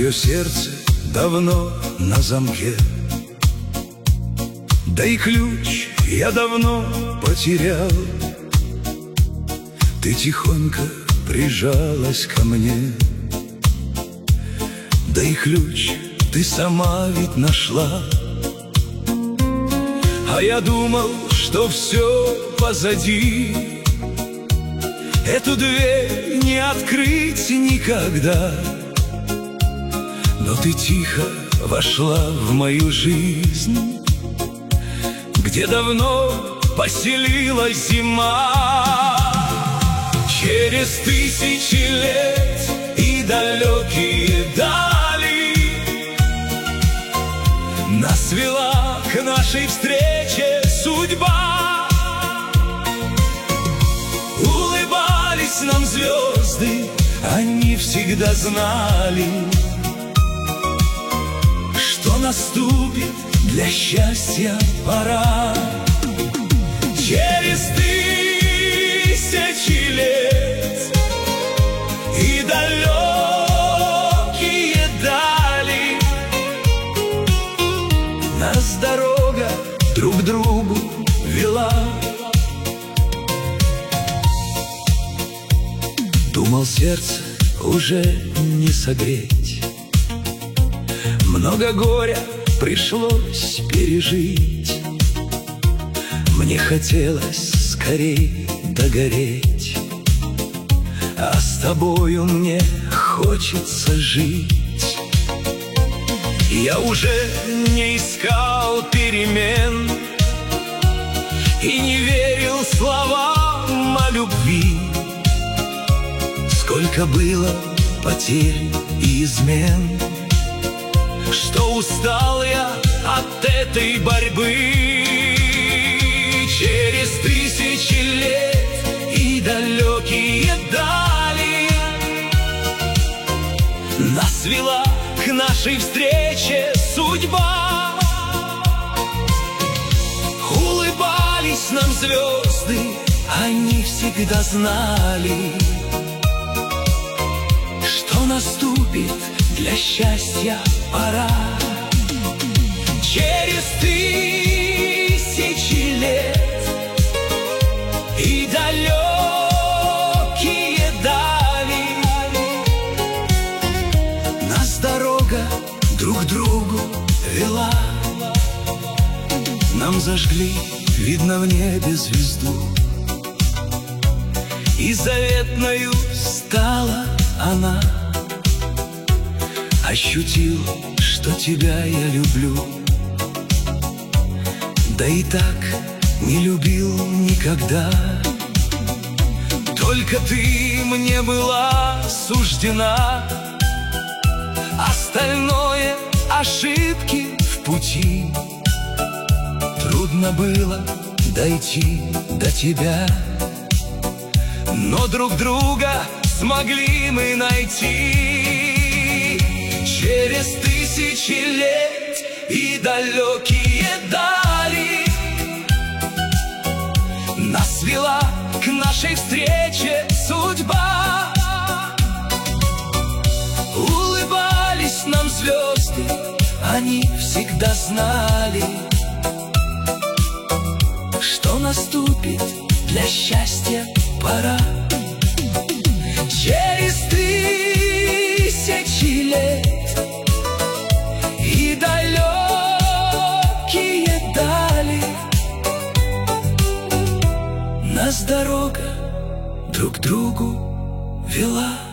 Мое сердце давно на замке, да и ключ я давно потерял. Ты тихонько прижалась ко мне, да и ключ ты сама ведь нашла. А я думал, что все позади, эту дверь не открыть никогда. Но ты тихо вошла в мою жизнь, где давно поселилась зима. Через тысячи лет и далекие дали нас вела к нашей встрече судьба. Улыбались нам звезды, они всегда знали, что наступит для счастья пора. Через тысячи лет и далекие дали нас дорога друг к другу вела. Думал, сердце уже не согреть, много горя пришлось пережить. Мне хотелось скорей догореть, а с тобою мне хочется жить. Я уже не искал перемен и не верил словам о любви. Сколько было потерь и измен, что устал я от этой борьбы. Через тысячи лет и далекие дали нас вела к нашей встрече судьба. Улыбались нам звезды, они всегда знали, что наступит для счастья пора. Через тысячи лет и далекие дали нас дорога друг к другу вела. Нам зажгли, видно, в небе звезду, и заветною стала она. Ощутил, что тебя я люблю, да и так не любил никогда. Только ты мне была суждена, остальное ошибки в пути. Трудно было дойти до тебя, но друг друга смогли мы найти. Через тысячи лет и далекие дали нас вела к нашей встрече судьба. Улыбались нам звезды, они всегда знали, что наступит для счастья пора. Через тысячи лет и далекие дали нас дорога друг к другу вела.